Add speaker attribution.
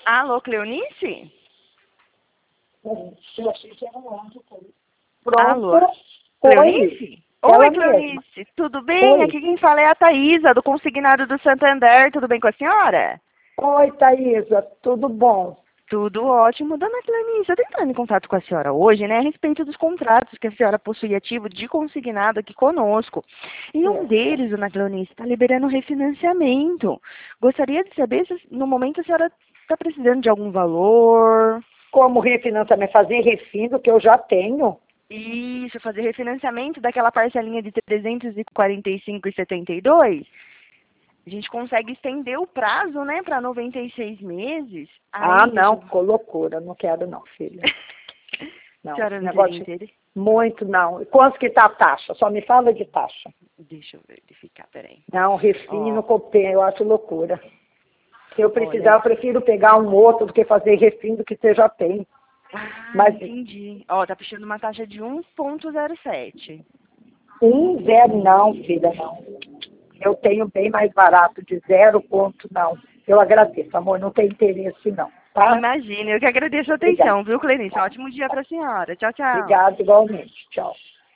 Speaker 1: Alô, Cleonice?
Speaker 2: Eu achei que era um áudio.
Speaker 1: Alô,
Speaker 2: Pronto.
Speaker 1: Cleonice?
Speaker 2: Oi.
Speaker 1: Oi,
Speaker 2: Ela
Speaker 1: Cleonice. Tudo bem?
Speaker 2: Oi.
Speaker 1: Aqui quem fala é a Thaísa, do Consignado do Santander. Tudo bem com a senhora?
Speaker 2: Oi, Thaísa. Tudo bom?
Speaker 1: Tudo ótimo. Dona Cleonice, eu tô entrando em contato com a senhora hoje, né, a respeito dos contratos que a senhora possui ativo de consignado aqui conosco. E um deles, Dona Cleonice, está liberando refinanciamento. Gostaria de saber se, no momento, a senhora está precisando de algum valor.
Speaker 2: Como refinanciamento, fazer refino que eu já tenho.
Speaker 1: Isso, fazer refinanciamento daquela parcelinha de 345,72. A gente consegue estender o prazo, né, para 96 meses.
Speaker 2: Ah,
Speaker 1: Aí,
Speaker 2: não, ficou loucura. Não quero não, filha.
Speaker 1: A
Speaker 2: Não,
Speaker 1: senhora
Speaker 2: esse
Speaker 1: não teria
Speaker 2: negócio
Speaker 1: interesse?
Speaker 2: muito não. Quanto que tá a taxa? Só me fala de taxa.
Speaker 1: Deixa eu verificar, peraí.
Speaker 2: Não, refino, copê, eu acho loucura. Se eu precisar,
Speaker 1: Olha.
Speaker 2: eu prefiro pegar um outro do que fazer refino do que você já tem. Mas
Speaker 1: Entendi. Ó, tá puxando uma taxa de 1,07.
Speaker 2: 1,0 não, filha, não. Eu tenho bem mais barato de 0 ponto, não. Eu agradeço, amor, não tem interesse não, tá?
Speaker 1: Imagina, eu que agradeço a
Speaker 2: Obrigada.
Speaker 1: atenção, viu, Clenice? Ótimo dia pra senhora. Tchau, tchau.
Speaker 2: Obrigada igualmente. Tchau.